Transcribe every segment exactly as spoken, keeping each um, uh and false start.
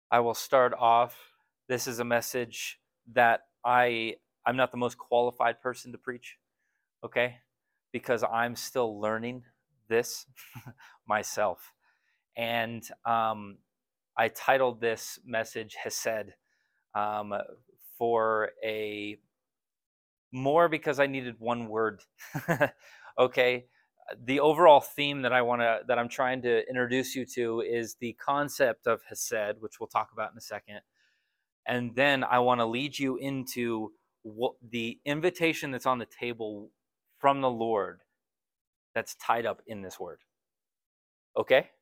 I will start off. This is a message that I I'm not the most qualified person to preach, okay? Because I'm still learning this myself. And um, I titled this message Hesed um, for a more because I needed one word. Okay, the overall theme that I want to that I'm trying to introduce you to is the concept of Hesed, which we'll talk about in a second, and then I want to lead you into what the invitation that's on the table from the Lord that's tied up in this word. Okay?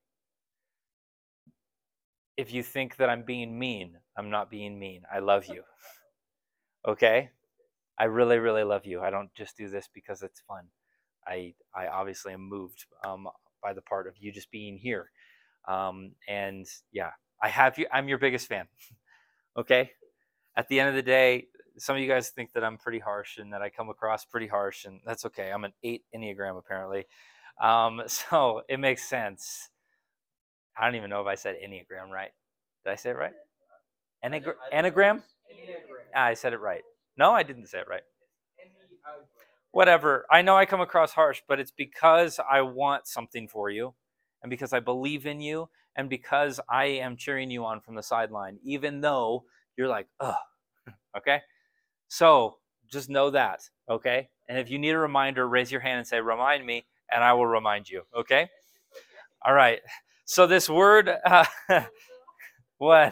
If you think that I'm being mean, I'm not being mean. I love you. Okay? I really, really love you. I don't just do this because it's fun. I I obviously am moved um, by the part of you just being here. Um, and yeah, I have you. I'm your biggest fan. Okay. At the end of the day, some of you guys think that I'm pretty harsh and that I come across pretty harsh, and that's okay. I'm an eight Enneagram apparently, um, so it makes sense. I don't even know if I said Enneagram right. Did I say it right? Enneagram? Enneagram? Ah, I said it right. No, I didn't say it right. Whatever. I know I come across harsh, but it's because I want something for you and because I believe in you and because I am cheering you on from the sideline, even though you're like, ugh, okay? So just know that, okay? And if you need a reminder, raise your hand and say, remind me, and I will remind you, okay? All right. So this word, uh, what?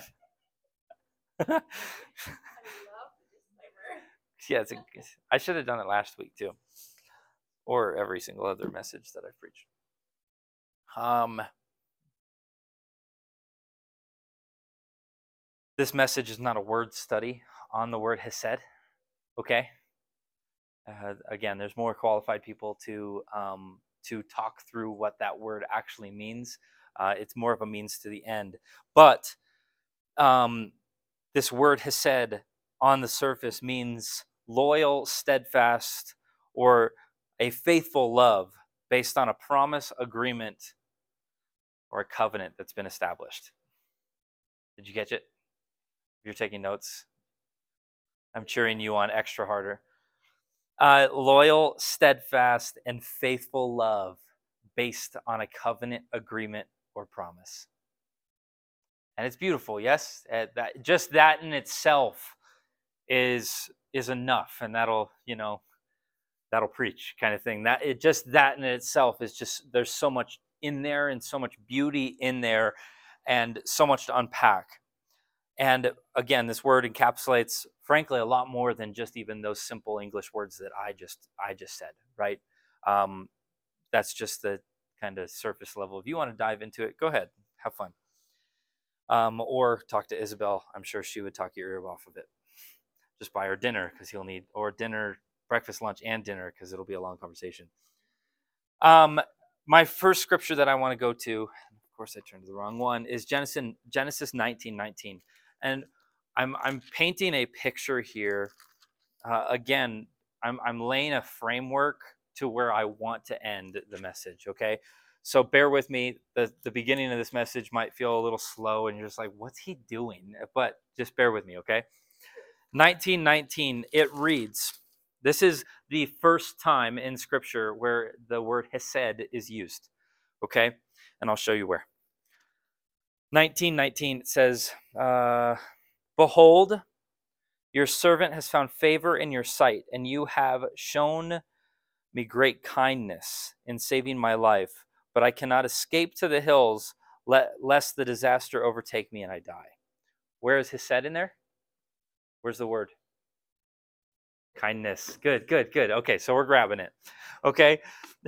Yeah, it's a, I should have done it last week too, or every single other message that I've preached. Um, this message is not a word study on the word Hesed, okay? Uh, again, there's more qualified people to um, to talk through what that word actually means. Uh, it's more of a means to the end. But um, this word Hesed on the surface means loyal, steadfast, or a faithful love based on a promise, agreement, or a covenant that's been established. Did you catch it? If you're taking notes, I'm cheering you on extra harder. Uh, loyal, steadfast, and faithful love based on a covenant, agreement, or promise. And it's beautiful, yes. Uh, that just that in itself is is enough, and that'll you know that'll preach kind of thing. That it just that in itself is just there's so much in there and so much beauty in there, and so much to unpack. And again, this word encapsulates, frankly, a lot more than just even those simple English words that I just I just said, right? Um, that's just the kind of surface level. If you want to dive into it, go ahead, have fun, um, or talk to Isabel. I'm sure she would talk your ear off of it. Just buy her dinner because he'll need, or dinner, breakfast, lunch, and dinner because it'll be a long conversation. Um, my first scripture that I want to go to, of course, I turned to the wrong one, is Genesis Genesis nineteen nineteen, and I'm I'm painting a picture here. Uh, again, I'm I'm laying a framework to where I want to end the message. Okay, so bear with me. the The beginning of this message might feel a little slow, and you're just like, "What's he doing?" But just bear with me, okay? nineteen nineteen. It reads. This is the first time in Scripture where the word Hesed is used. Okay, and I'll show you where. nineteen nineteen says, uh, "Behold, your servant has found favor in your sight, and you have shown me great kindness in saving my life. But I cannot escape to the hills, lest the disaster overtake me and I die." Where is Hesed in there? Where's the word? Kindness. Good, good, good. Okay, so we're grabbing it. Okay.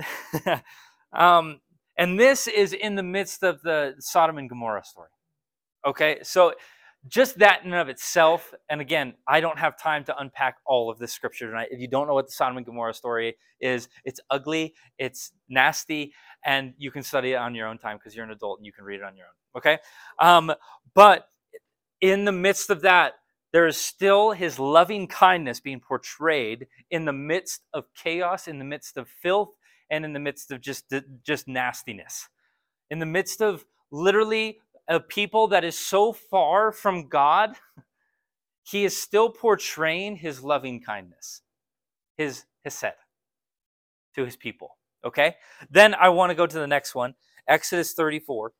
um, and this is in the midst of the Sodom and Gomorrah story. Okay, so just that in and of itself, and again, I don't have time to unpack all of this scripture tonight. If you don't know what the Sodom and Gomorrah story is, it's ugly, it's nasty, and you can study it on your own time because you're an adult and you can read it on your own. Okay, um, but in the midst of that, there is still his loving kindness being portrayed in the midst of chaos, in the midst of filth, and in the midst of just just nastiness, in the midst of literally a people that is so far from God, he is still portraying his loving kindness, his hesed, to his people. Okay? Then I want to go to the next one, Exodus thirty-four.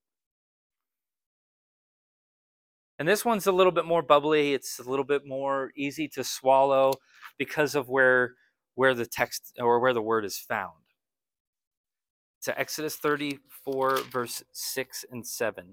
And this one's a little bit more bubbly. It's a little bit more easy to swallow because of where where the text or where the word is found. So Exodus thirty-four, verse six and seven.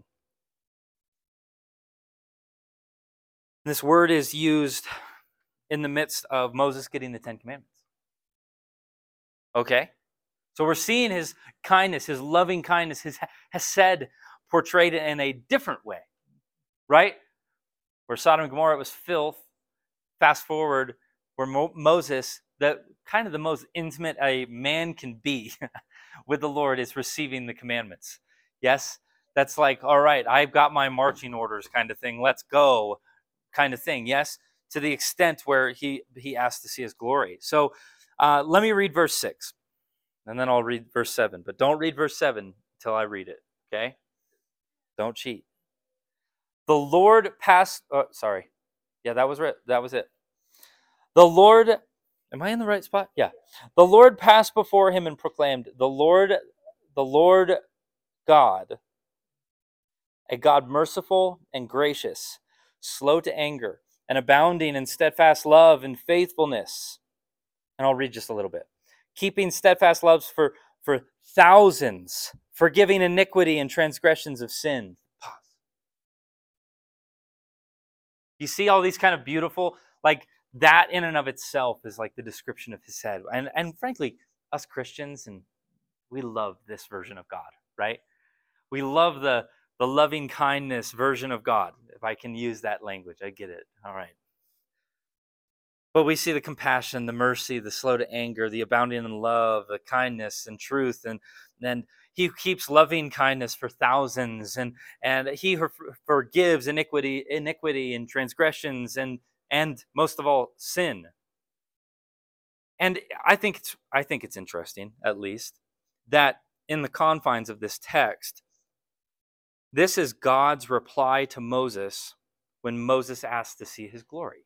This word is used in the midst of Moses getting the Ten Commandments. Okay? So we're seeing his kindness, his loving kindness, his hesed portrayed in a different way, right? Where Sodom and Gomorrah was filth. Fast forward, where Mo- Moses, the kind of the most intimate a man can be with the Lord, is receiving the commandments. Yes? That's like, all right, I've got my marching orders kind of thing. Let's go kind of thing. Yes? To the extent where he, he asked to see his glory. So uh, let me read verse six. And then I'll read verse seven. But don't read verse seven until I read it. Okay? Don't cheat. The Lord passed... Oh, sorry. Yeah, that was right. That was it. The Lord... Am I in the right spot? Yeah. The Lord passed before him and proclaimed, The Lord, the Lord God, a God merciful and gracious, slow to anger, and abounding in steadfast love and faithfulness. And I'll read just a little bit. Keeping steadfast loves for, for thousands, forgiving iniquity and transgressions of sin. Pause. You see all these kind of beautiful, like that in and of itself is like the description of hesed. And, and frankly, us Christians, and we love this version of God, right? We love the, the loving kindness version of God. If I can use that language, I get it. All right. But we see the compassion, the mercy, the slow to anger, the abounding in love, the kindness and truth. And then he keeps loving kindness for thousands. And, and he forgives iniquity, iniquity and transgressions and, and most of all, sin. And I think it's, I think it's interesting, at least, that in the confines of this text, this is God's reply to Moses when Moses asked to see his glory.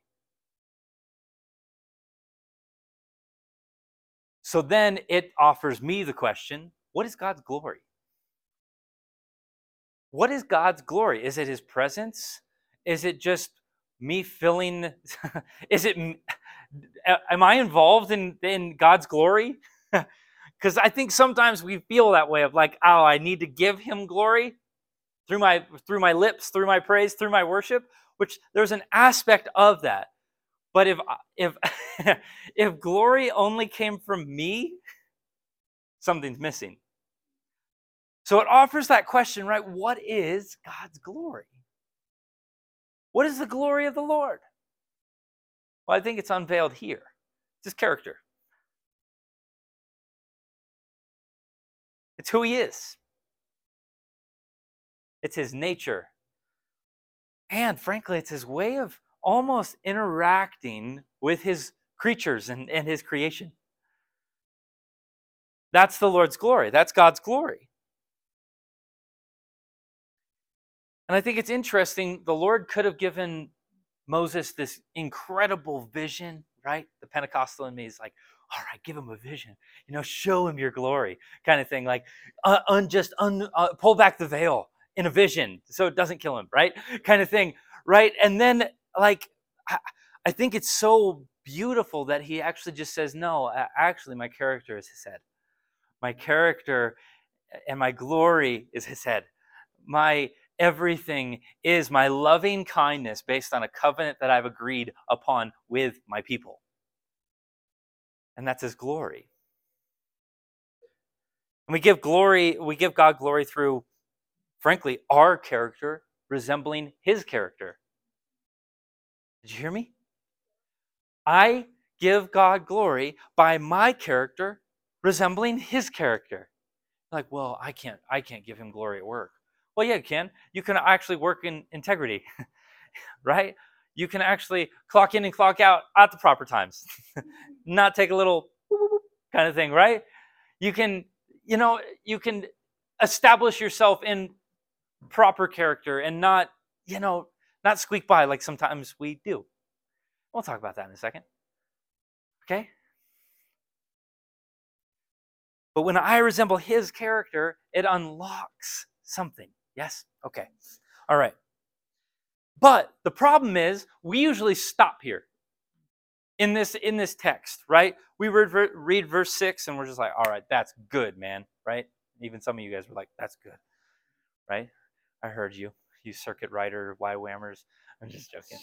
So then it offers me the question, what is God's glory? What is God's glory? Is it his presence? Is it just me filling? Is it, am I involved in, in God's glory? Because I think sometimes we feel that way of like, oh, I need to give him glory through my, through my lips, through my praise, through my worship, which there's an aspect of that. But if if if glory only came from me, something's missing. So it offers that question, right? What is God's glory? What is the glory of the Lord? Well, I think it's unveiled here. It's his character. It's who he is. It's his nature. And frankly, it's his way of almost interacting with his creatures and, and his creation. That's the Lord's glory. That's God's glory. And I think it's interesting, the Lord could have given Moses this incredible vision, right? The Pentecostal in me is like, all right, give him a vision, you know, show him your glory kind of thing. Like, uh, un, just un, uh, pull back the veil in a vision so it doesn't kill him, right? Kind of thing, right? And then like, I, I think it's so beautiful that he actually just says, no, actually my character is hesed. My character and my glory is hesed. My everything is my loving kindness based on a covenant that I've agreed upon with my people. And that's his glory. And we give glory, we give God glory through, frankly, our character resembling his character. Did you hear me? I give God glory by my character resembling his character. Like, well, I can't, I can't give him glory at work. Well, yeah, you can. You can actually work in integrity, right? You can actually clock in and clock out at the proper times, not take a little kind of thing, right? You can, you know, you can establish yourself in proper character and not, you know, not squeak by like sometimes we do. We'll talk about that in a second. Okay? But when I resemble his character, it unlocks something. Yes? Okay. All right. But the problem is we usually stop here in this in this text, right? We read, read verse six and we're just like, all right, that's good, man, right? Even some of you guys were like, that's good, right? I heard you, you circuit rider, Y whammers. I'm just joking.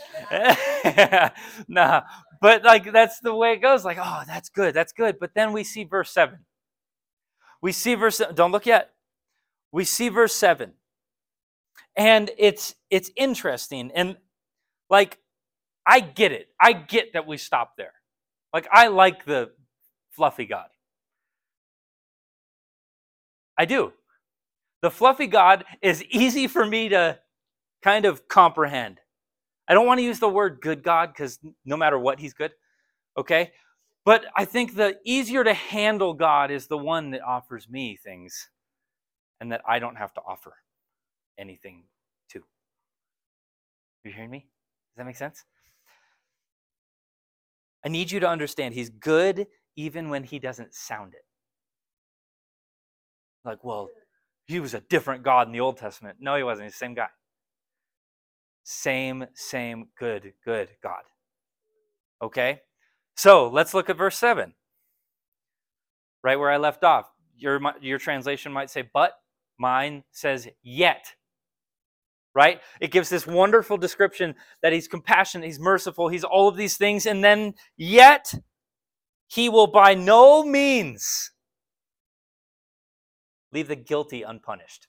Nah, but like that's the way it goes. Like, oh, that's good, that's good. But then we see verse seven. We see verse. Don't look yet. We see verse seven, and it's it's interesting. And like, I get it. I get that we stop there. Like, I like the fluffy God. I do. The fluffy God is easy for me to kind of comprehend. I don't want to use the word good God because no matter what, he's good. Okay? But I think the easier to handle God is the one that offers me things and that I don't have to offer anything to. You hearing me? Does that make sense? I need you to understand he's good even when he doesn't sound it. Like, well, he was a different God in the Old Testament. No, he wasn't. He's the same guy. Same, same, good, good God. Okay? So let's look at verse seven. Right where I left off. Your, your translation might say, but mine says, yet. Right? It gives this wonderful description that he's compassionate, he's merciful, he's all of these things, and then yet he will by no means leave the guilty unpunished.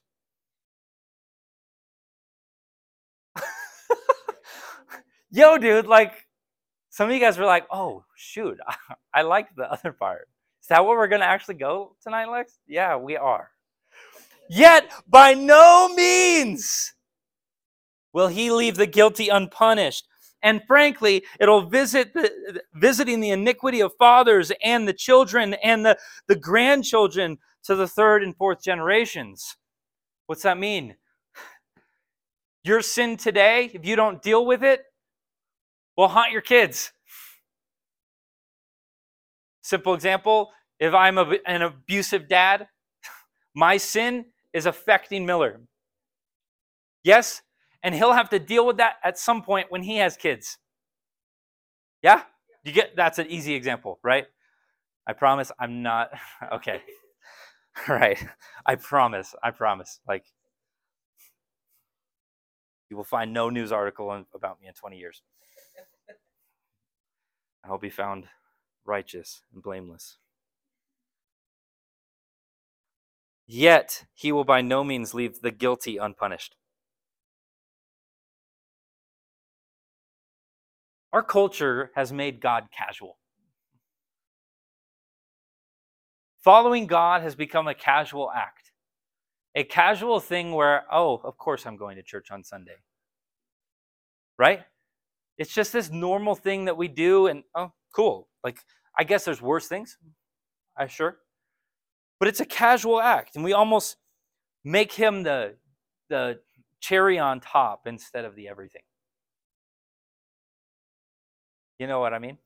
Yo, dude, like, some of you guys were like, oh, shoot, I, I like the other part. Is that what we're going to actually go tonight, Lex? Yeah, we are. Yet, by no means will he leave the guilty unpunished. And frankly, it'll visit the, visiting the iniquity of fathers and the children and the, the grandchildren to the third and fourth generations. What's that mean? Your sin today, if you don't deal with it, will haunt your kids. Simple example, if I'm a, an abusive dad, my sin is affecting Miller. Yes? And he'll have to deal with that at some point when he has kids. Yeah? You get that's an easy example, right? I promise I'm not okay. Right. I promise. I promise. Like, you will find no news article in, about me in twenty years. I will be found righteous and blameless. Yet he will by no means leave the guilty unpunished. Our culture has made God casual. Following God has become a casual act. A casual thing where, oh, of course I'm going to church on Sunday. Right? It's just this normal thing that we do, and oh, cool. Like, I guess there's worse things. I sure. But it's a casual act, and we almost make him the, the cherry on top instead of the everything. You know what I mean?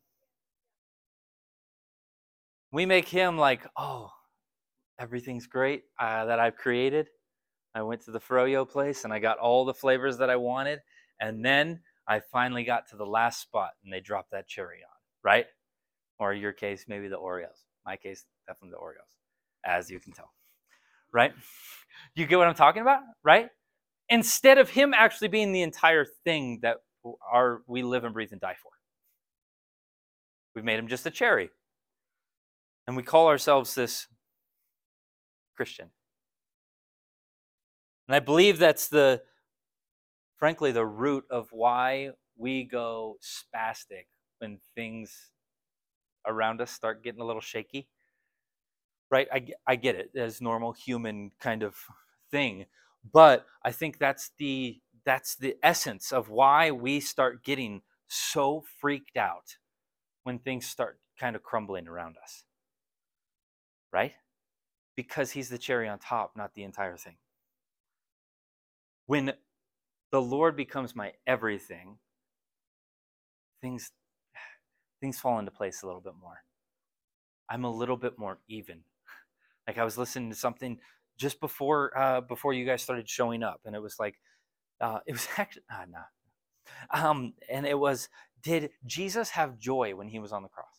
We make him like, oh, everything's great uh, that I've created. I went to the froyo place and I got all the flavors that I wanted. And then I finally got to the last spot and they dropped that cherry on, right? Or in your case, maybe the Oreos. My case, definitely the Oreos, as you can tell, right? You get what I'm talking about, right? Instead of him actually being the entire thing that our we live and breathe and die for. We've made him just a cherry. And we call ourselves this Christian. And I believe that's the, frankly, the root of why we go spastic when things around us start getting a little shaky. Right? I, I get it as normal human kind of thing. But I think that's the that's the essence of why we start getting so freaked out when things start kind of crumbling around us. Right? Because he's the cherry on top, not the entire thing. When the Lord becomes my everything, things things fall into place a little bit more. I'm a little bit more even. Like I was listening to something just before uh, before you guys started showing up, and it was like uh, it was actually uh, no, um, and it was, did Jesus have joy when he was on the cross?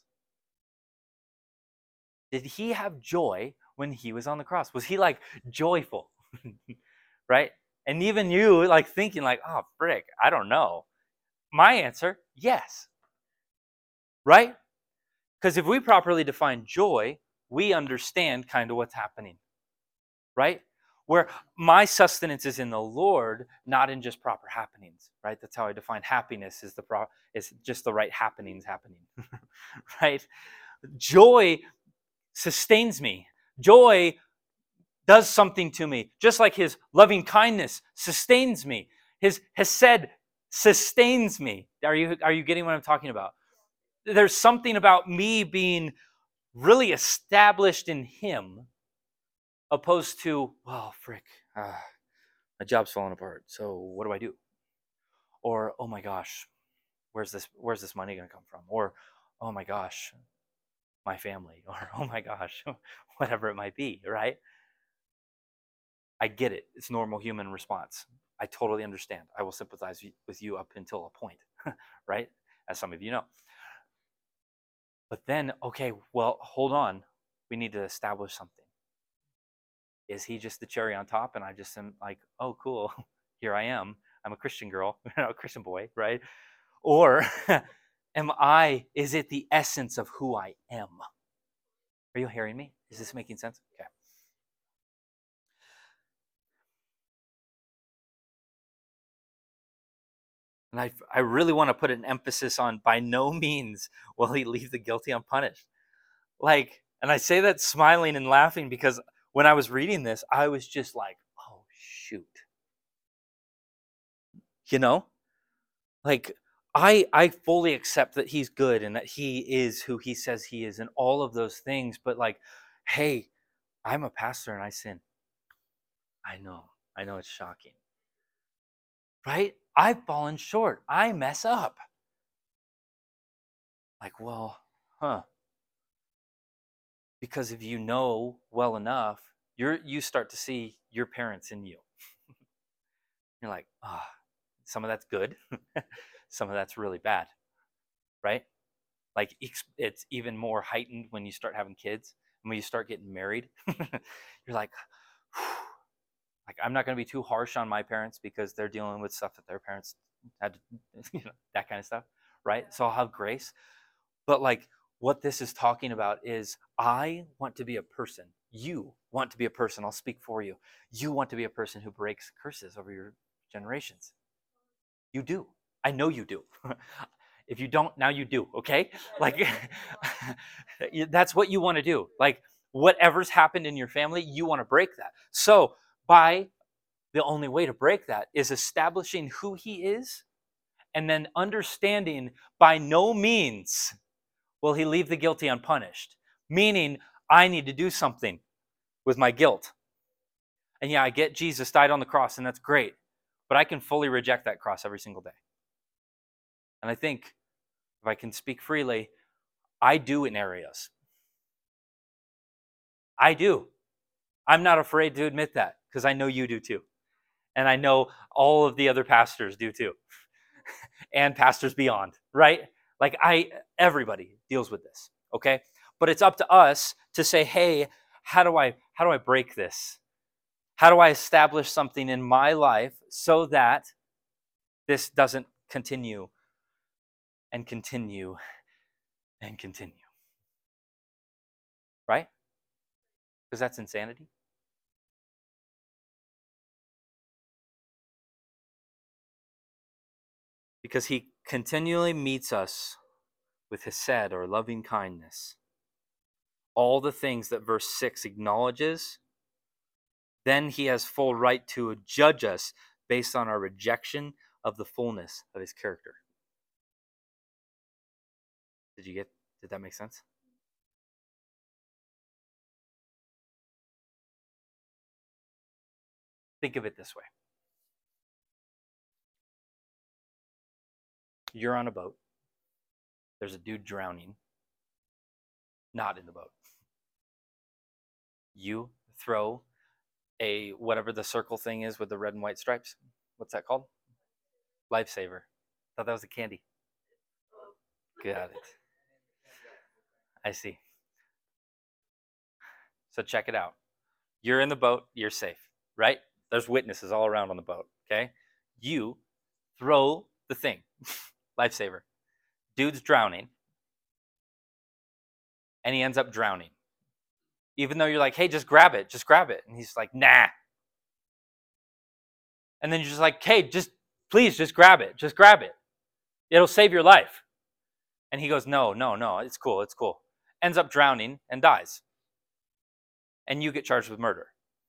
Did he have joy when he was on the cross? Was he like joyful? Right? And even you like thinking like, oh frick, I don't know. My answer, yes. Right? Because if we properly define joy, we understand kind of what's happening. Right? Where my sustenance is in the Lord, not in just proper happenings, right? That's how I define happiness, is the pro is just the right happenings happening. Right? Joy sustains me. Joy does something to me, just like his loving kindness sustains me. His hesed sustains me. Are you are you getting what I'm talking about? There's something about me being really established in him, opposed to, well, frick, uh, my job's falling apart. So what do I do? Or, oh my gosh, where's this where's this money gonna come from? Or, oh my gosh, my family. Or, oh my gosh, whatever it might be, right? I get it. It's normal human response. I totally understand. I will sympathize with you up until a point, right? As some of you know. But then, okay, well, hold on. We need to establish something. Is he just the cherry on top? And I just am like, oh, cool. Here I am. I'm a Christian girl, a Christian boy, right? Or am I, is it the essence of who I am? Are you hearing me? Is this making sense? Okay. And I, I really want to put an emphasis on, by no means will he leave the guilty unpunished. Like, and I say that smiling and laughing because when I was reading this, I was just like, oh, shoot. You know? Like, I I fully accept that he's good and that he is who he says he is and all of those things. But like, hey, I'm a pastor and I sin. I know. I know it's shocking. Right? I've fallen short. I mess up. Like, well, huh. Because if you know well enough, you're you start to see your parents in you. You're like, ah, oh, some of that's good, some of that's really bad, right? Like it's even more heightened when you start having kids and when you start getting married. You're like, like I'm not going to be too harsh on my parents because they're dealing with stuff that their parents had, to, you know, that kind of stuff, right? So I'll have grace. But like what this is talking about is I want to be a person. You want to be a person. I'll speak for you. You want to be a person who breaks curses over your generations. You do. I know you do. If you don't, now you do, okay? Like that's what you want to do. Like whatever's happened in your family, you want to break that. So, by the only way to break that is establishing who he is and then understanding by no means will he leave the guilty unpunished? Meaning, I need to do something with my guilt. And yeah, I get Jesus died on the cross, and that's great. But I can fully reject that cross every single day. And I think, if I can speak freely, I do in areas. I do. I'm not afraid to admit that because I know you do too. And I know all of the other pastors do too. And pastors beyond, right? Like I everybody deals with this, okay? But it's up to us to say, "Hey, how do I how do I break this? How do I establish something in my life so that this doesn't continue and continue and continue?" Right? Because that's insanity. Because he continually meets us with hesed or loving kindness. All the things that verse six acknowledges, then he has full right to judge us based on our rejection of the fullness of his character. Did you get, did that make sense? Think of it this way. You're on a boat. There's a dude drowning, not in the boat. You throw a whatever the circle thing is with the red and white stripes. What's that called? Lifesaver. Thought that was a candy. Got it. I see. So check it out. You're in the boat. You're safe, right? There's witnesses all around on the boat. Okay. You throw the thing. Lifesaver. Dude's drowning. And he ends up drowning. Even though you're like, hey, just grab it. Just grab it. And he's like, nah. And then you're just like, hey, just please just grab it. Just grab it. It'll save your life. And he goes, no, no, no. It's cool. It's cool. Ends up drowning and dies. And you get charged with murder.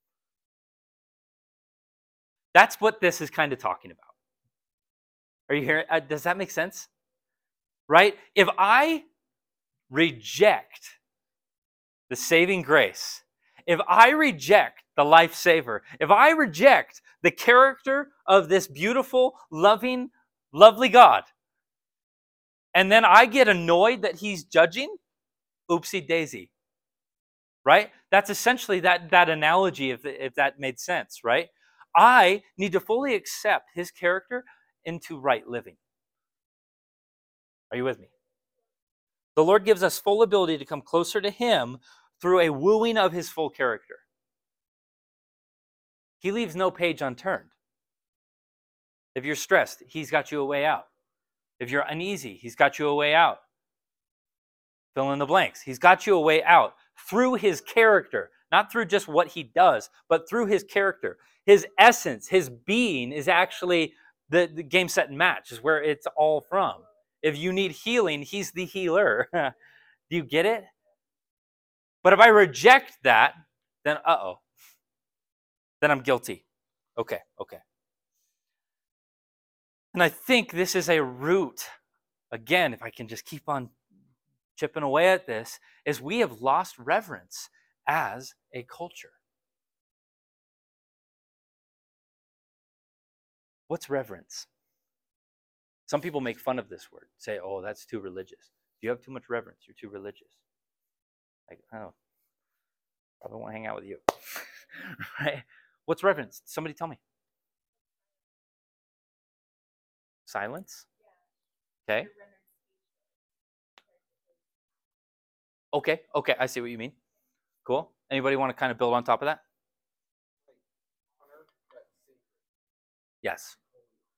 That's what this is kind of talking about. Are you hearing? Uh, does that make sense? Right? If I reject the saving grace, if I reject the lifesaver, if I reject the character of this beautiful, loving, lovely God, and then I get annoyed that he's judging, oopsie daisy. Right? That's essentially that, that analogy, if, if that made sense, right? I need to fully accept his character into right living. Are you with me? The Lord gives us full ability to come closer to him through a wooing of his full character. He leaves no page unturned. If you're stressed, he's got you a way out. If you're uneasy, he's got you a way out. Fill in the blanks. He's got you a way out through his character, not through just what he does, but through his character. His essence, his being is actually the, the game, set, and match is where it's all from. If you need healing, he's the healer. Do you get it? But if I reject that, then uh-oh. Then I'm guilty. Okay, okay. And I think this is a root, again, if I can just keep on chipping away at this, is we have lost reverence as a culture. What's reverence? Some people make fun of this word, say, oh, that's too religious. If you have too much reverence, you're too religious. Like, oh, probably won't hang out with you. Right? What's reverence? Somebody tell me. Silence? Okay. Okay, okay, I see what you mean. Cool. Anybody want to kind of build on top of that? Yes.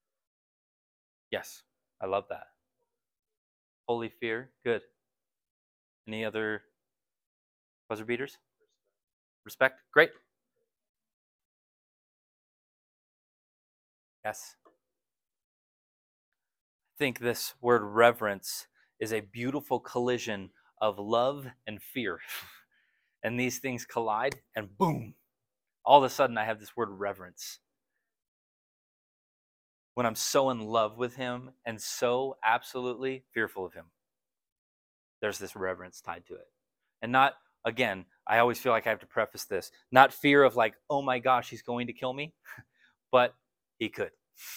Yes, I love that. Holy fear, good. Any other buzzer beaters? Respect, great. Yes. I think this word reverence is a beautiful collision of love and fear. And these things collide and boom, all of a sudden I have this word reverence. When I'm so in love with him and so absolutely fearful of him, there's this reverence tied to it. And not, again, I always feel like I have to preface this, not fear of like, oh my gosh, he's going to kill me, but he could.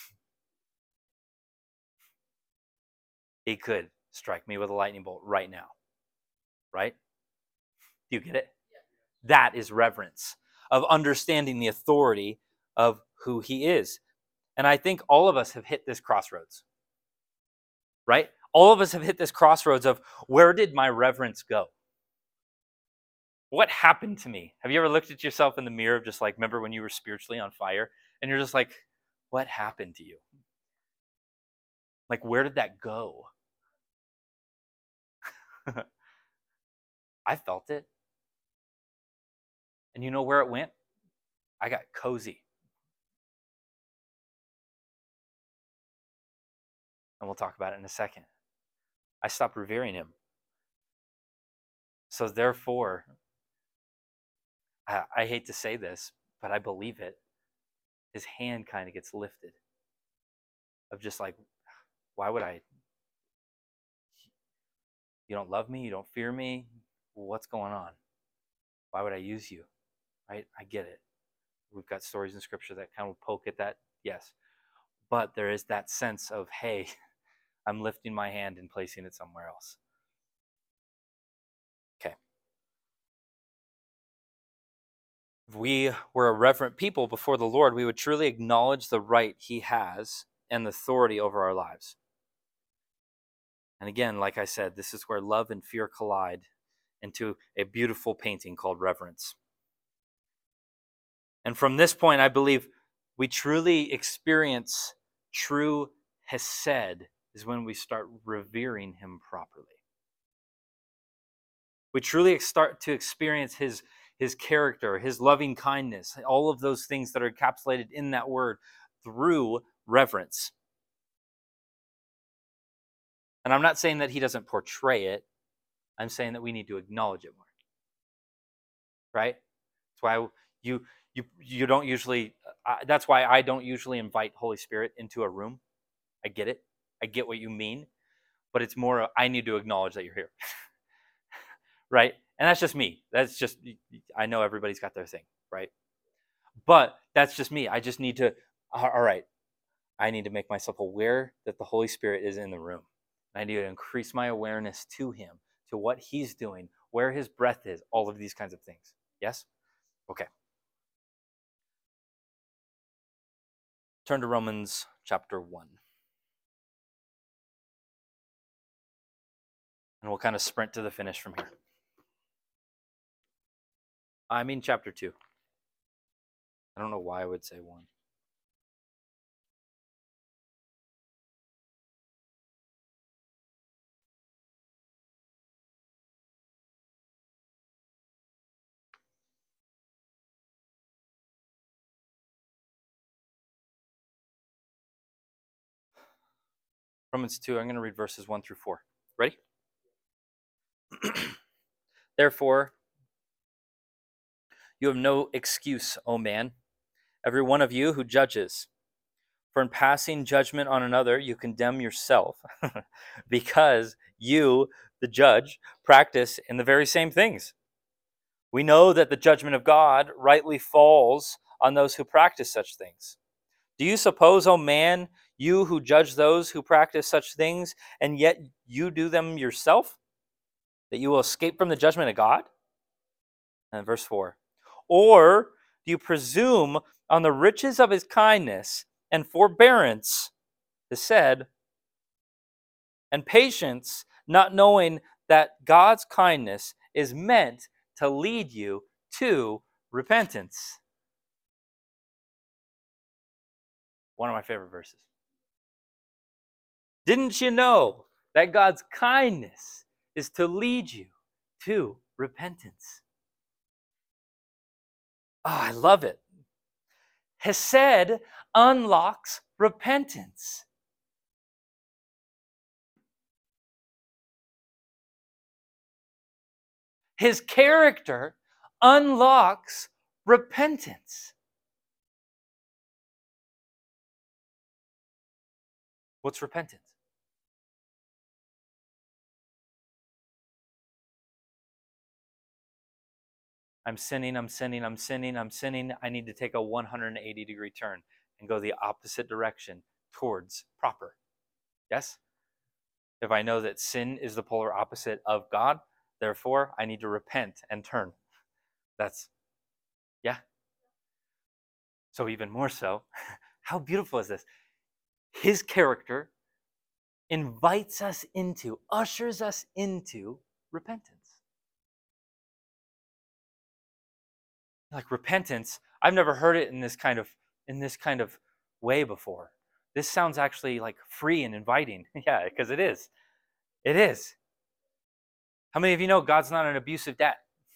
He could strike me with a lightning bolt right now. Right? Do you get it? That is reverence, of understanding the authority of who he is. And I think all of us have hit this crossroads. Right? All of us have hit this crossroads of, where did my reverence go? What happened to me? Have you ever looked at yourself in the mirror of just like, remember when you were spiritually on fire? And you're just like, what happened to you? Like, where did that go? I felt it. And you know where it went? I got cozy. And we'll talk about it in a second. I stopped revering him. So therefore, I, I hate to say this, but I believe it. His hand kind of gets lifted. Of just like, why would I? You don't love me? You don't fear me? What's going on? Why would I use you? Right? I get it. We've got stories in scripture that kind of poke at that. Yes. But there is that sense of, hey, I'm lifting my hand and placing it somewhere else. Okay. If we were a reverent people before the Lord, we would truly acknowledge the right he has and the authority over our lives. And again, like I said, this is where love and fear collide into a beautiful painting called reverence. And from this point, I believe we truly experience true hesed is when we start revering him properly. We truly start to experience his, his character, his loving kindness, all of those things that are encapsulated in that word through reverence. And I'm not saying that he doesn't portray it. I'm saying that we need to acknowledge it more. Right? That's why you you you don't usually uh, that's why I don't usually invite Holy Spirit into a room. I get it. I get what you mean, but it's more I need to acknowledge that you're here. Right? And that's just me. That's just I know everybody's got their thing, right? But that's just me. I just need to all right. I need to make myself aware that the Holy Spirit is in the room. I need to increase my awareness to him, to what he's doing, where his breath is, all of these kinds of things. Yes? Okay. Turn to Romans chapter one. And we'll kind of sprint to the finish from here. I mean chapter two. I don't know why I would say one. Romans two, I'm going to read verses one through four. Ready? Therefore, you have no excuse, O man, every one of you who judges. For in passing judgment on another, you condemn yourself, because you, the judge, practice in the very same things. We know that the judgment of God rightly falls on those who practice such things. Do you suppose, O man, you who judge those who practice such things, and yet you do them yourself, that you will escape from the judgment of God? And verse four. Or do you presume on the riches of his kindness and forbearance, the said, and patience, not knowing that God's kindness is meant to lead you to repentance? One of my favorite verses. Didn't you know that God's kindness is to lead you to repentance? Oh, I love it. Hesed unlocks repentance. His character unlocks repentance. What's repentance? I'm sinning, I'm sinning, I'm sinning, I'm sinning. I need to take a one hundred eighty degree turn and go the opposite direction towards proper. Yes? If I know that sin is the polar opposite of God, therefore I need to repent and turn. That's, yeah. So even more so, how beautiful is this? His character invites us into, ushers us into repentance. Like repentance, I've never heard it in this kind of in this kind of way before. This sounds actually like free and inviting. Yeah, because it is. It is. How many of you know God's not an abusive dad?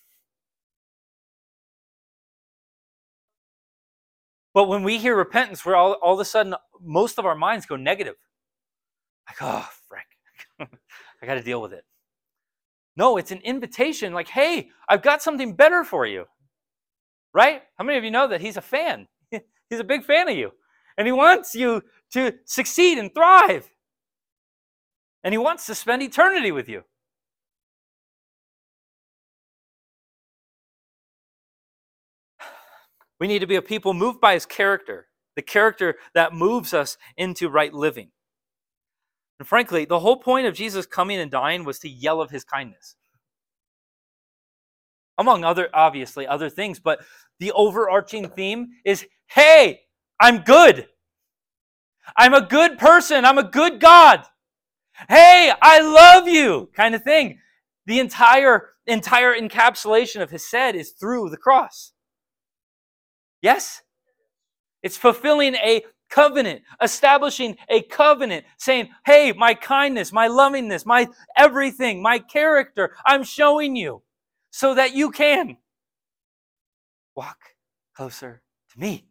But when we hear repentance, we're all all of a sudden most of our minds go negative. Like, oh, frick. I got to deal with it. No, it's an invitation like, hey, I've got something better for you. Right? How many of you know that he's a fan? He's a big fan of you. And he wants you to succeed and thrive. And he wants to spend eternity with you. We need to be a people moved by his character, the character that moves us into right living. And frankly, the whole point of Jesus coming and dying was to yell of his kindness. Among other, obviously, other things, but the overarching theme is, hey, I'm good. I'm a good person. I'm a good God. Hey, I love you, kind of thing. The entire entire encapsulation of Hesed is through the cross. Yes? It's fulfilling a covenant, establishing a covenant, saying, hey, my kindness, my lovingness, my everything, my character, I'm showing you so that you can walk closer to me.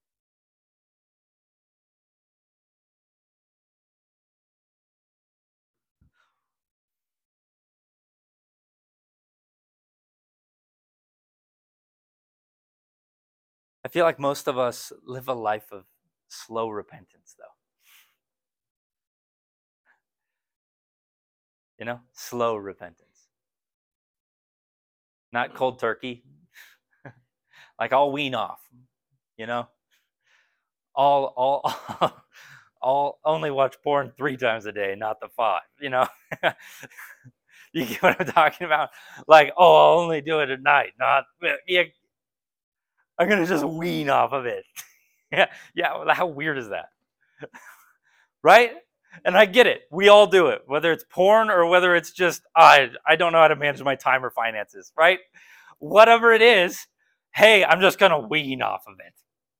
I feel like most of us live a life of slow repentance, though. You know, slow repentance. Not cold turkey. Like I'll wean off, you know? All, all, all, only watch porn three times a day, not the five, you know? You get what I'm talking about? Like, oh, I'll only do it at night, not, yeah, I'm going to just wean off of it. Yeah, yeah, well, how weird is that? Right? And I get it. We all do it, whether it's porn or whether it's just, I, I don't know how to manage my time or finances, right? Whatever it is, hey, I'm just going to wean off of it.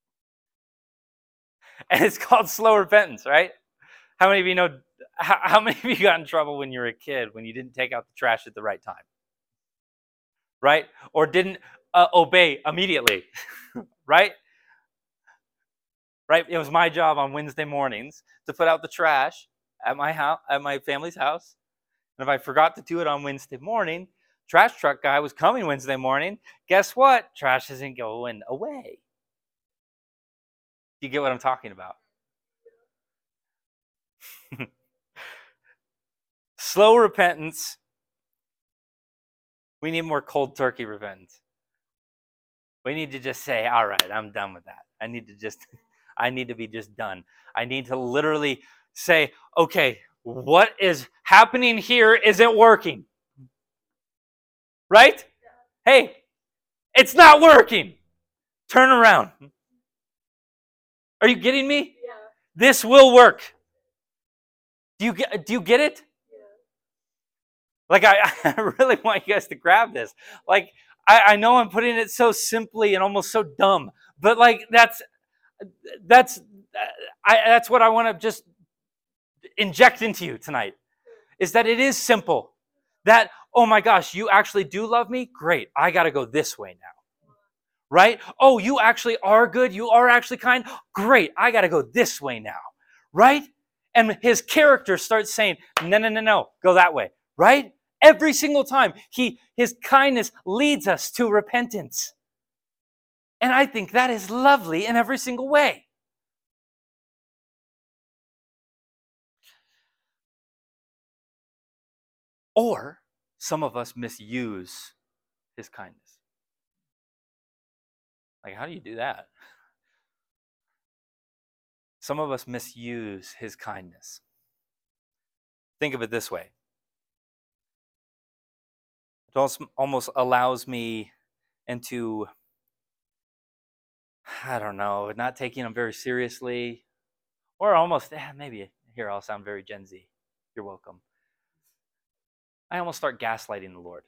And it's called slow repentance, right? How many of you know, how, how many of you got in trouble when you were a kid when you didn't take out the trash at the right time? Right? Or didn't uh, obey immediately, right? Right? It was my job on Wednesday mornings to put out the trash at my house, at my family's house. And if I forgot to do it on Wednesday morning, trash truck guy was coming Wednesday morning. Guess what? Trash isn't going away. You get what I'm talking about? Slow repentance. We need more cold turkey repentance. We need to just say, all right, I'm done with that. I need to just, I need to be just done. I need to literally say, okay, what is happening here isn't working. Right? Hey, it's not working. Turn around. Are you getting me? Yeah. This will work. Do you get do you get it? Yeah. Like I, I really want you guys to grab this. Like I, I know I'm putting it so simply and almost so dumb, but like that's that's I that's what I want to just inject into you tonight. Is that it is simple. That, oh my gosh, you actually do love me? Great. I got to go this way now. Right? Oh, you actually are good. You are actually kind. Great. I got to go this way now. Right? And his character starts saying, no, no, no, no, go that way. Right? Every single time, he his kindness leads us to repentance. And I think that is lovely in every single way. Or some of us misuse his kindness. Like, how do you do that? Some of us misuse his kindness. Think of it this way. It almost allows me into, I don't know, not taking him very seriously, or almost, eh, maybe here I'll sound very Gen Z. You're welcome. I almost start gaslighting the Lord.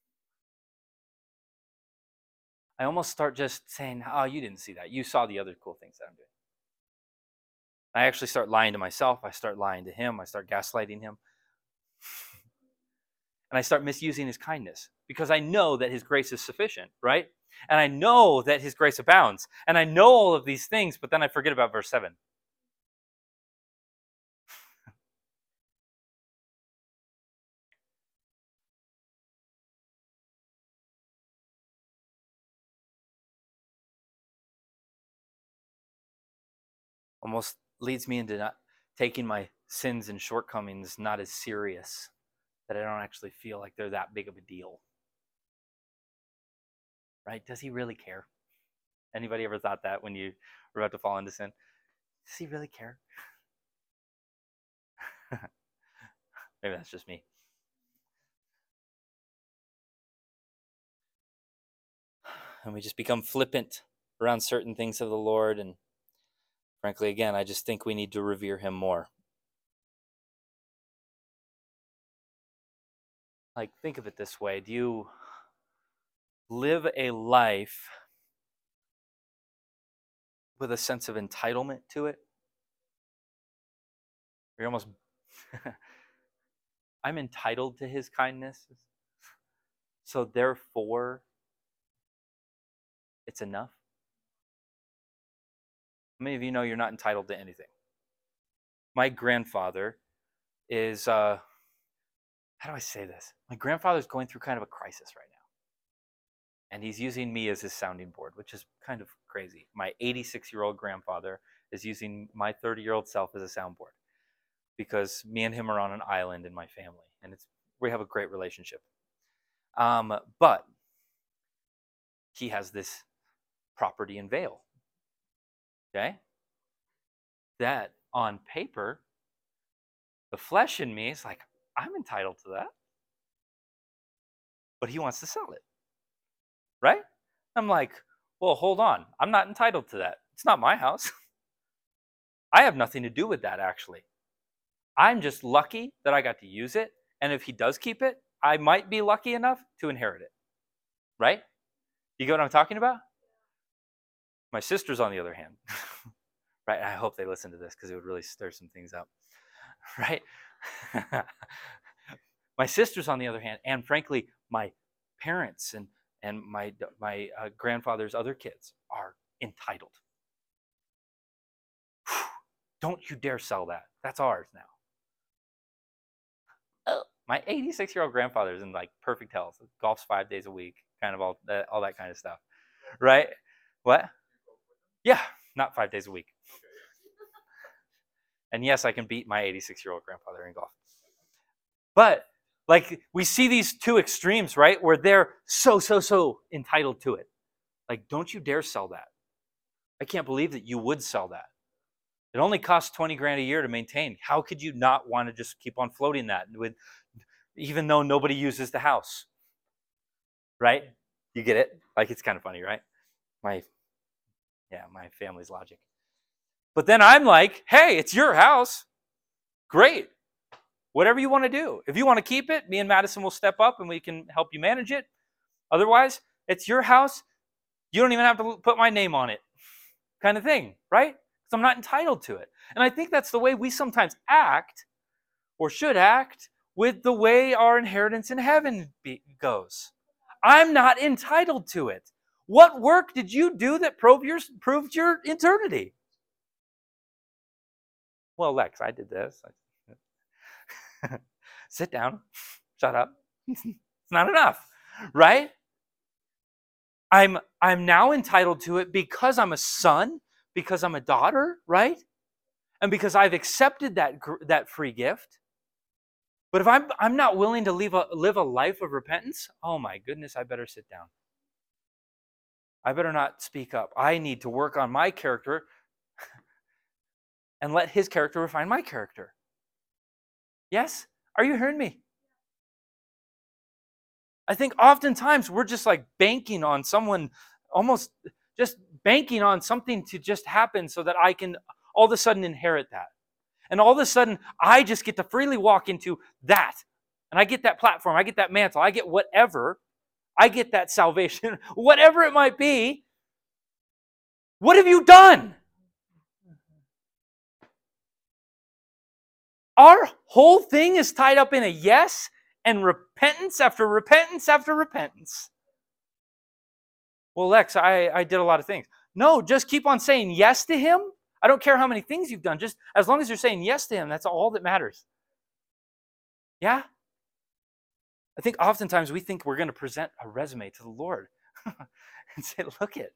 I almost start just saying, oh, you didn't see that. You saw the other cool things that I'm doing. I actually start lying to myself. I start lying to him. I start gaslighting him. And I start misusing his kindness because I know that his grace is sufficient, right? And I know that his grace abounds. And I know all of these things, but then I forget about verse seven. Almost leads me into not taking my sins and shortcomings not as serious, that I don't actually feel like they're that big of a deal. Right? Does he really care? Anybody ever thought that when you were about to fall into sin? Does he really care? Maybe that's just me. And we just become flippant around certain things of the Lord. And frankly, again, I just think we need to revere him more. Like, think of it this way. Do you live a life with a sense of entitlement to it? You're almost, I'm entitled to his kindness, so therefore it's enough. How many of you know you're not entitled to anything? My grandfather is, uh, how do I say this? My grandfather's going through kind of a crisis right now. And he's using me as his sounding board, which is kind of crazy. My eighty-six-year-old grandfather is using my thirty-year-old self as a soundboard because me and him are on an island in my family, and it's we have a great relationship. Um, but he has this property in Vail, okay? That on paper, the flesh in me is like, I'm entitled to that. But he wants to sell it, right? I'm like, well, hold on. I'm not entitled to that. It's not my house. I have nothing to do with that, actually. I'm just lucky that I got to use it. And if he does keep it, I might be lucky enough to inherit it, right? You get what I'm talking about? My sisters, on the other hand, right? I hope they listen to this because it would really stir some things up, right? My sisters, on the other hand, and frankly, my parents and and my my uh, grandfather's other kids are entitled. Don't you dare sell that. That's ours now. Oh, my eighty-six-year-old grandfather is in like perfect health. Golfs five days a week, kind of all that, all that kind of stuff, right? What? Yeah, not five days a week. And yes, I can beat my eighty-six-year-old grandfather in golf. But like we see these two extremes, right? Where they're so, so, so entitled to it. Like, don't you dare sell that. I can't believe that you would sell that. It only costs twenty grand a year to maintain. How could you not want to just keep on floating that with, even though nobody uses the house? Right? You get it? Like, it's kind of funny, right? My, yeah, my family's logic. But then I'm like, hey, it's your house. Great. Whatever you want to do. If you want to keep it, me and Madison will step up and we can help you manage it. Otherwise, it's your house. You don't even have to put my name on it, kind of thing, right? Because I'm not entitled to it. And I think that's the way we sometimes act, or should act, with the way our inheritance in heaven be- goes. I'm not entitled to it. What work did you do that proved your, proved your eternity? Well, Lex, I did this. Sit down. Shut up. It's not enough, right? I'm I'm now entitled to it because I'm a son, because I'm a daughter, right? And because I've accepted that that free gift. But if I'm I'm not willing to live a live a life of repentance, oh my goodness, I better sit down. I better not speak up. I need to work on my character and let his character refine my character. Yes? Are you hearing me? I think oftentimes we're just like banking on someone, almost just banking on something to just happen so that I can all of a sudden inherit that. And all of a sudden, I just get to freely walk into that. And I get that platform, I get that mantle, I get whatever, I get that salvation, whatever it might be. What have you done? Our whole thing is tied up in a yes and repentance after repentance after repentance. Well, Lex, I, I did a lot of things. No, just keep on saying yes to him. I don't care how many things you've done. Just as long as you're saying yes to him, that's all that matters. Yeah? I think oftentimes we think we're going to present a resume to the Lord and say, look it.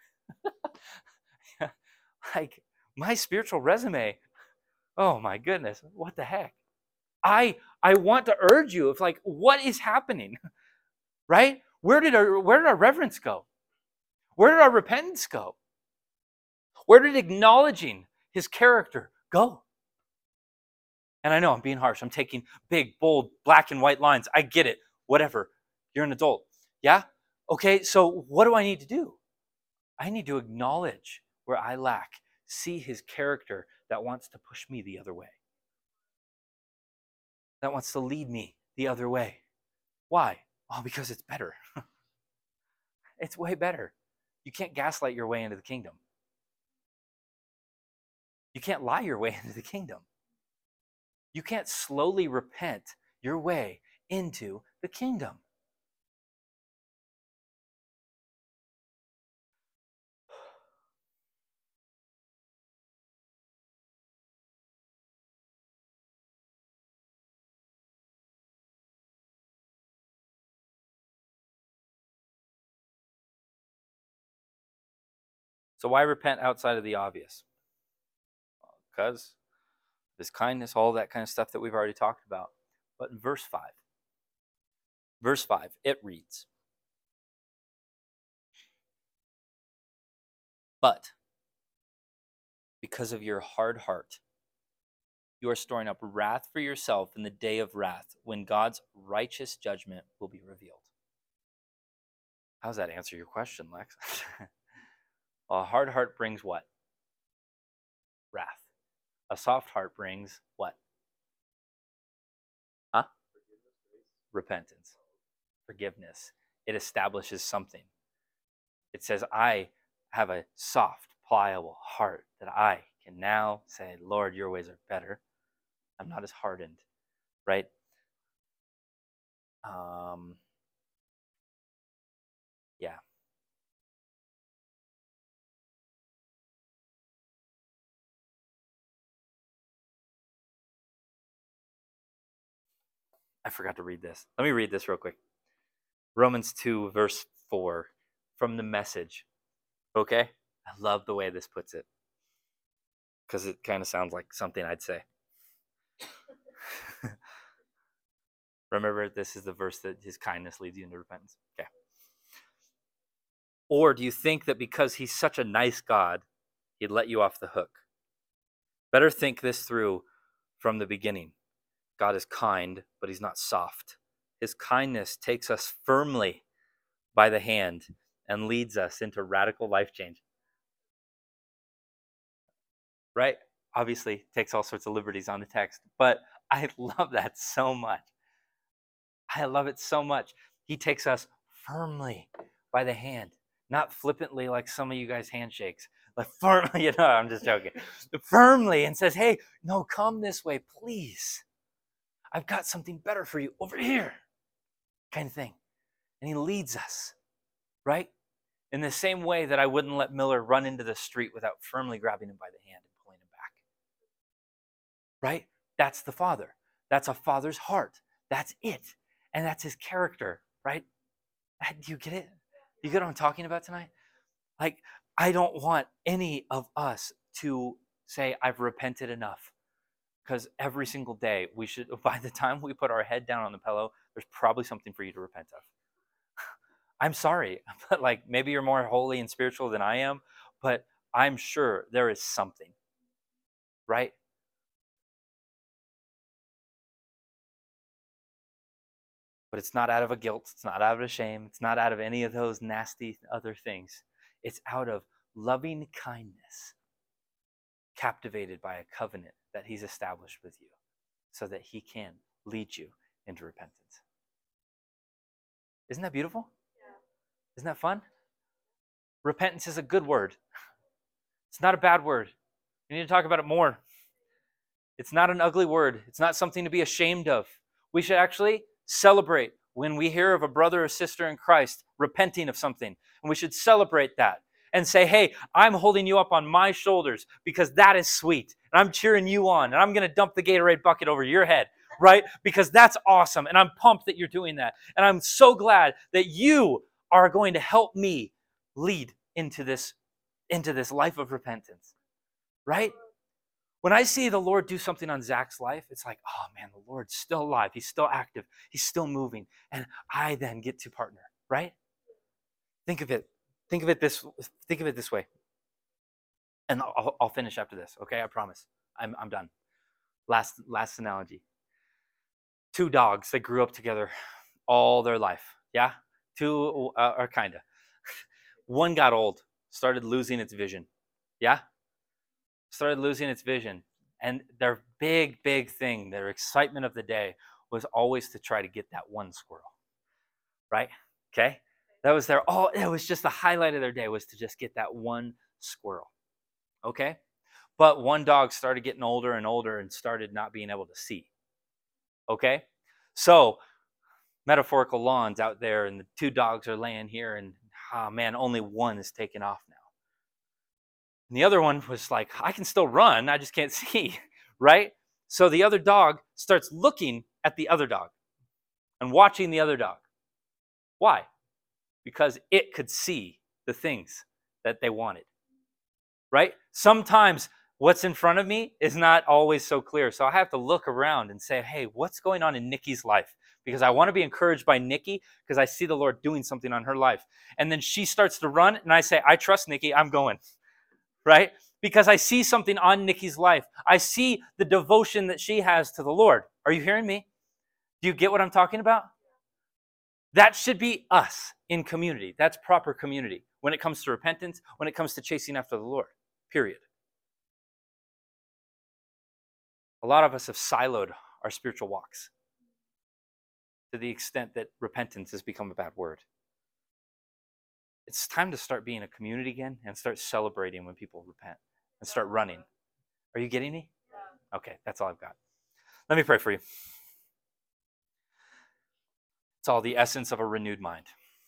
Like, my spiritual resume. Oh my goodness, what the heck? I I want to urge you, if like, what is happening? Right? Where did our where did our reverence go? Where did our repentance go? Where did acknowledging his character go? And I know I'm being harsh. I'm taking big, bold, black and white lines. I get it. Whatever. You're an adult. Yeah? Okay, so what do I need to do? I need to acknowledge where I lack, see his character that wants to push me the other way, that wants to lead me the other way. Why? Oh, because it's better. It's way better. You can't gaslight your way into the kingdom. You can't lie your way into the kingdom. You can't slowly repent your way into the kingdom. So why repent outside of the obvious? Because this kindness, all that kind of stuff that we've already talked about. But in verse five, verse five, it reads, but because of your hard heart, you are storing up wrath for yourself in the day of wrath, when God's righteous judgment will be revealed. How does that answer your question, Lex? A hard heart brings what? Wrath. A soft heart brings what? Huh? Repentance. Forgiveness. It establishes something. It says, I have a soft, pliable heart that I can now say, Lord, your ways are better. I'm not as hardened, right? Um, yeah. I forgot to read this. Let me read this real quick. Romans two, verse four, from the Message. Okay? I love the way this puts it, because it kind of sounds like something I'd say. Remember, this is the verse that his kindness leads you into repentance. Okay. Or do you think that because he's such a nice God, he'd let you off the hook? Better think this through from the beginning. God is kind, but he's not soft. His kindness takes us firmly by the hand and leads us into radical life change. Right? Obviously, takes all sorts of liberties on the text, but I love that so much. I love it so much. He takes us firmly by the hand, not flippantly like some of you guys' handshakes, but firmly, you know, I'm just joking, firmly, and says, hey, no, come this way, please. I've got something better for you over here, kind of thing. And he leads us, right? In the same way that I wouldn't let Miller run into the street without firmly grabbing him by the hand and pulling him back. Right? That's the Father. That's a father's heart. That's it. And that's his character, right? Do you get it? Do you get what I'm talking about tonight? Like, I don't want any of us to say, I've repented enough. Because every single day, we should, by the time we put our head down on the pillow, there's probably something for you to repent of. I'm sorry, but like, maybe you're more holy and spiritual than I am, but I'm sure there is something, right? But it's not out of a guilt. It's not out of a shame. It's not out of any of those nasty other things. It's out of loving kindness, captivated by a covenant that he's established with you so that he can lead you into repentance. Isn't that beautiful? Yeah. Isn't that fun? Repentance is a good word. It's not a bad word. We need to talk about it more. It's not an ugly word. It's not something to be ashamed of. We should actually celebrate when we hear of a brother or sister in Christ repenting of something. And we should celebrate that and say, hey, I'm holding you up on my shoulders because that is sweet. And I'm cheering you on. And I'm going to dump the Gatorade bucket over your head, right? Because that's awesome. And I'm pumped that you're doing that. And I'm so glad that you are going to help me lead into this, into this life of repentance, right? When I see the Lord do something on Zach's life, it's like, oh man, the Lord's still alive. He's still active. He's still moving. And I then get to partner, right? Think of it. Think of it this, think of it this way. And I'll, I'll finish after this, okay? I promise. I'm, I'm done. Last last analogy. Two dogs that grew up together all their life. Yeah? Two uh, or kind of. One got old, started losing its vision. Yeah? Started losing its vision. And their big, big thing, their excitement of the day was always to try to get that one squirrel. Right? Okay? That was their all it was just the highlight of their day was to just get that one squirrel. Okay? But one dog started getting older and older and started not being able to see. Okay? So, metaphorical lawns out there, and the two dogs are laying here, and oh man, only one is taking off now. And the other one was like, I can still run, I just can't see, right? So the other dog starts looking at the other dog and watching the other dog. Why? Because it could see the things that they wanted, right? Sometimes what's in front of me is not always so clear. So I have to look around and say, hey, what's going on in Nikki's life? Because I want to be encouraged by Nikki because I see the Lord doing something on her life. And then she starts to run and I say, I trust Nikki, I'm going, right? Because I see something on Nikki's life. I see the devotion that she has to the Lord. Are you hearing me? Do you get what I'm talking about? That should be us in community. That's proper community when it comes to repentance, when it comes to chasing after the Lord, period. A lot of us have siloed our spiritual walks to the extent that repentance has become a bad word. It's time to start being a community again and start celebrating when people repent and start running. Are you getting me? Okay, that's all I've got. Let me pray for you. It's all the essence of a renewed mind.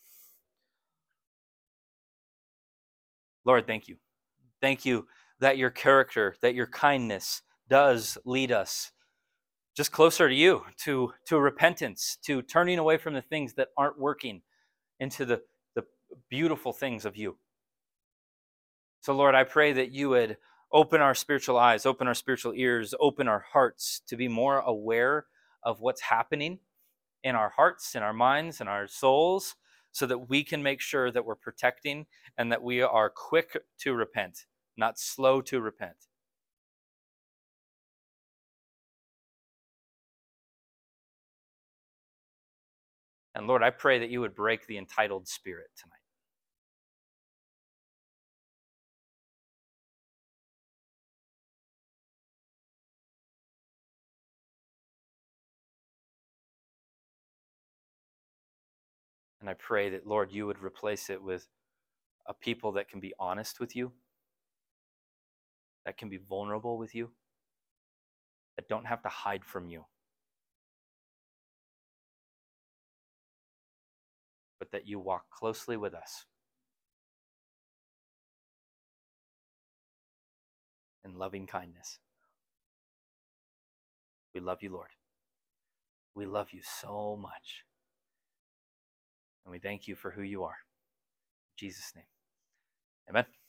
Lord, thank you. Thank you that your character, that your kindness does lead us just closer to you, to, to repentance, to turning away from the things that aren't working into the, the beautiful things of you. So, Lord, I pray that you would open our spiritual eyes, open our spiritual ears, open our hearts to be more aware of what's happening in our hearts, in our minds, in our souls, so that we can make sure that we're protecting and that we are quick to repent, not slow to repent. And Lord, I pray that you would break the entitled spirit tonight. And I pray that, Lord, you would replace it with a people that can be honest with you, that can be vulnerable with you, that don't have to hide from you, but that you walk closely with us in loving kindness. We love you, Lord. We love you so much. And we thank you for who you are. In Jesus' name, amen.